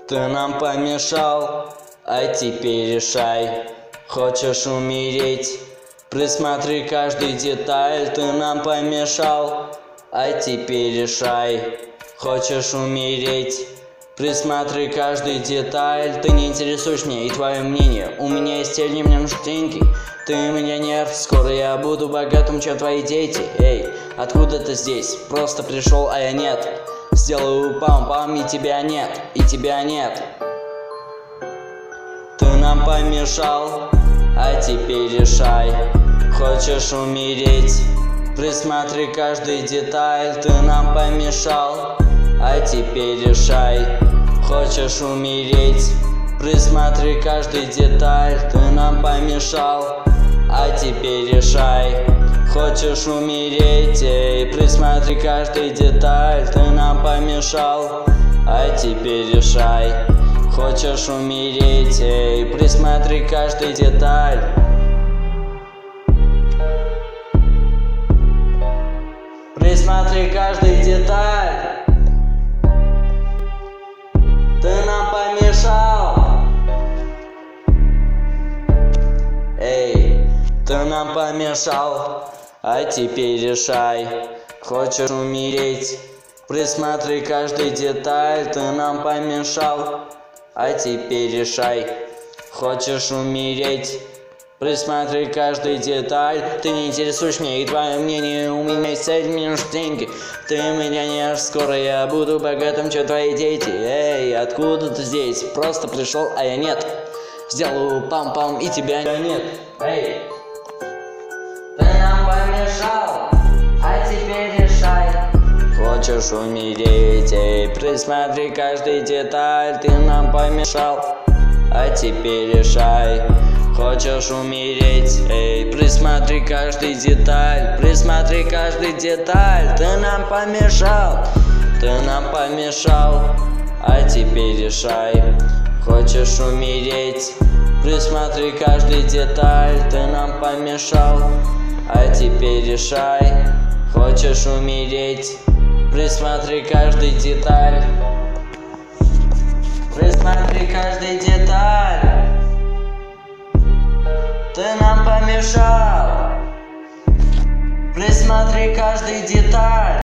Ты нам помешал, а теперь решай. Хочешь умереть? Присмотри каждую деталь. Ты нам помешал, а теперь решай. Хочешь умереть? Присмотри каждую деталь. Ты не интересуешь меня и твое мнение. У меня есть цель, мне нужны деньги. Ты миллионер, скоро я буду богатым, чем твои дети. Эй, откуда ты здесь? Просто пришел, а я нет. Сделаю пам-пам, и тебя нет, и тебя нет. Ты нам помешал, а теперь решай. Хочешь умереть? Присмотри каждую деталь. Ты нам помешал, а теперь решай. Хочешь умереть? Присмотри каждую деталь. Ты нам помешал, а теперь решай. Хочешь умереть? Эй, присмотри каждую деталь. Ты нам помешал, а теперь решай. Хочешь умереть? Эй, присмотри каждую деталь. Присмотри каждую деталь. Ты нам помешал. Эй, ты нам помешал, а теперь решай. Хочешь умереть? Присмотри каждую деталь. Ты нам помешал, а теперь решай. Хочешь умереть? Присмотри каждую деталь. Ты не интересуешь меня и твое мнение. У меня есть цель, мне нужны деньги. Ты миллионер, скоро я буду богатым, чем твои дети. Эй, откуда ты здесь? Просто пришел, а я нет. Сделаю пам-пам, и тебя нет. Эй, ты нам помешал, а теперь решай. Хочешь умереть? Эй, присмотри каждую деталь. Ты нам помешал, а теперь решай. Хочешь умереть? Эй, присмотри каждую деталь. Присмотри каждую деталь. Ты нам помешал. Ты нам помешал, а теперь решай. Хочешь умереть? Присмотри каждую деталь. Ты нам помешал, а теперь решай. Хочешь умереть? Присмотри каждую деталь. Присмотри каждую деталь. Ты нам помешал. Присмотри каждую деталь.